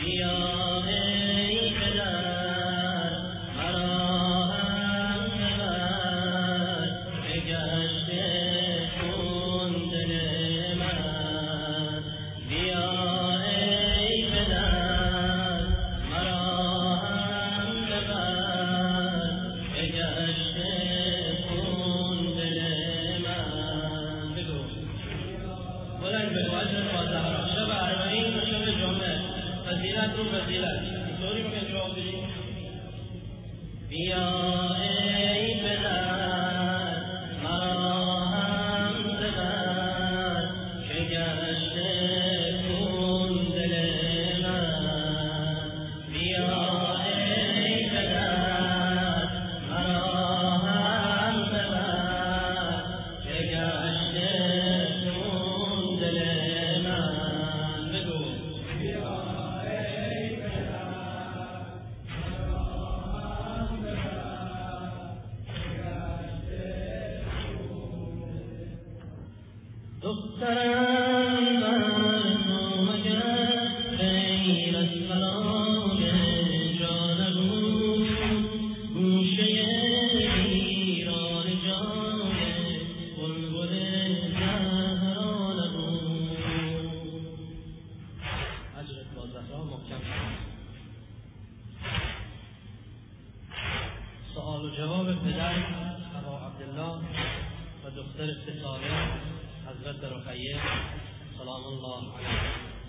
سوال و جواب پدر ابا عبدالله و دختر ستاره حضرت رقیه سلام الله علیه.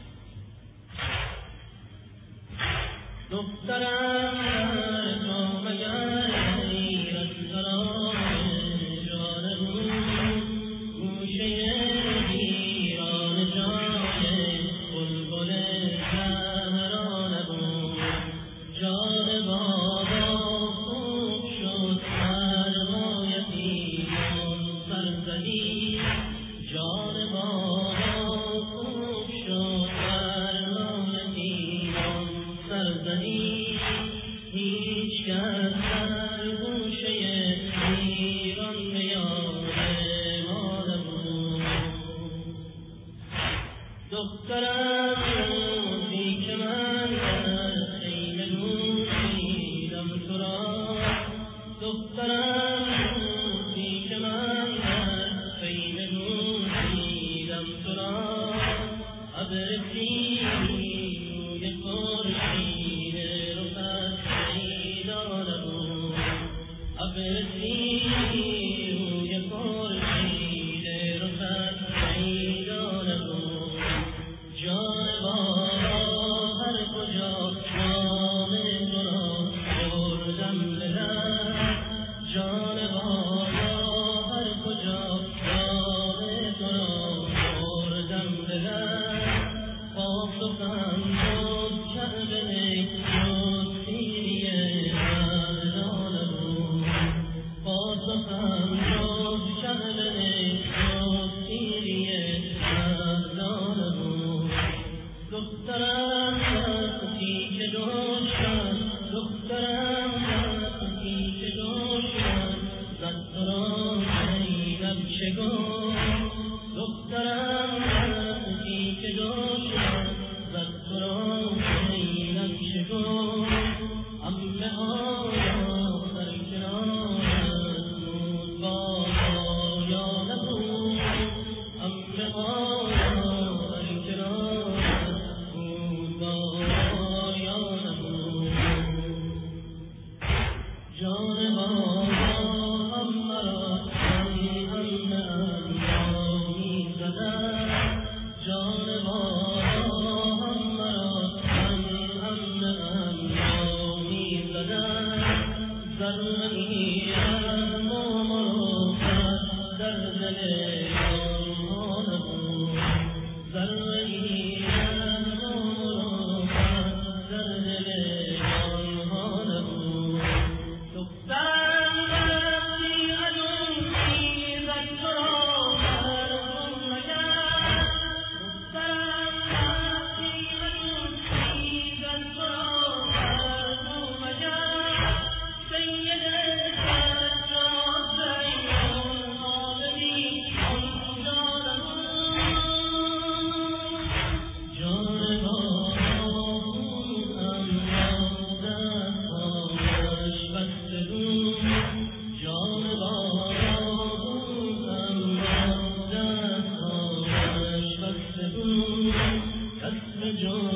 دخترم تو مگر غیر از سلام جان بود گوشه ویران جای بلبل زهرا نبود. جان بابا خوب شد فرمایتی سرزدی. جان بابا خوب شد فرمایتی سرزدی. هیچ کس در گوشه ویران به یاد ما نبود. دخترم روزی که من در خیمه نوشیدم تو را. دخترم روزی که من در خیمه نوشیدم تو را. ابر سیری روی خورشید رخت پیدا نبود. ابر سیری روی خورشید رخت پیدا نبود. جان بابا هر کجا نام تو را بردم به لب. جان بابا هر کجا نام تو را بردم به لب. پاسخم شد کعبه شد سیری مردان بود. پاسخم شد کعبه شد سیری مردان بود. دخترم وقتی که دوشم، دخترم وقتی که دوشم زد تو را شیدم چه گفت. دخترم وقتی که دوشم زد تو را شیدم چه گفت. عمه آیا در کنارت بود بابا یا نبود. عمه آیا در کنارت بود بابا یا نبود. جان بابا هم مرا هم اندامی زدن. جان بابا هم مرا هم اندامی زدن. ذره‌ای از ما در دل آنها نبود. ذره‌ای از ما در دل آنها نبود. دخترم وقتی عروسی زد تو را مردم مگر. دخترم وقتی عروسی زد تو را مردم مگر. سید سجاد زین العابدین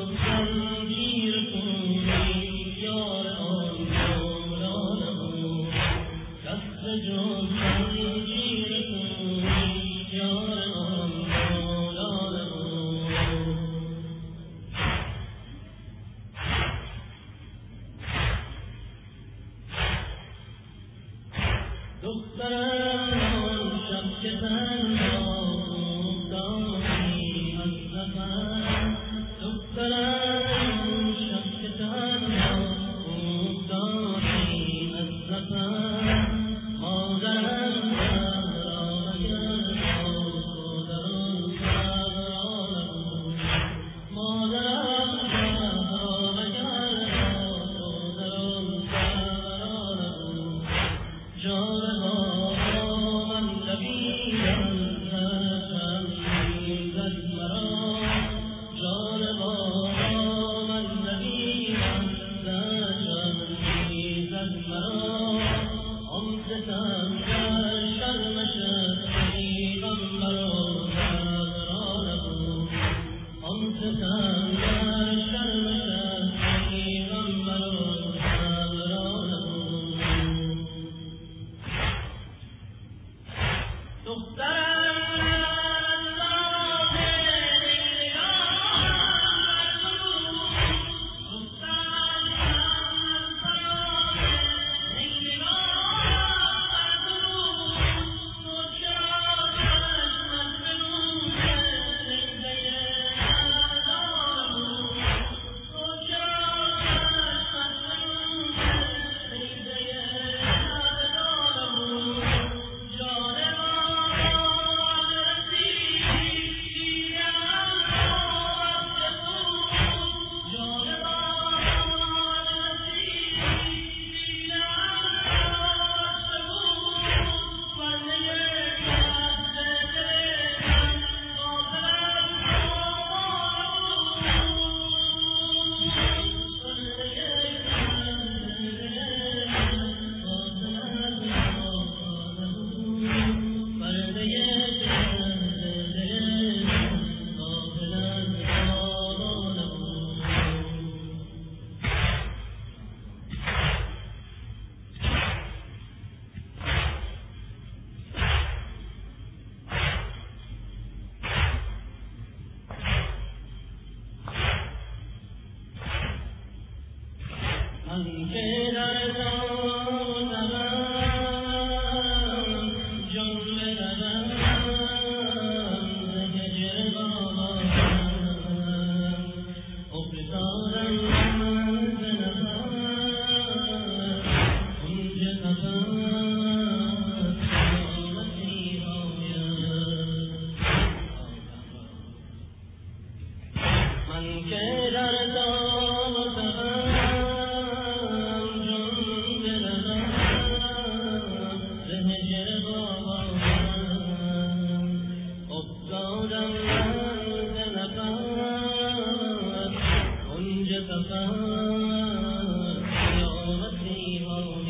سفر قیامتی ها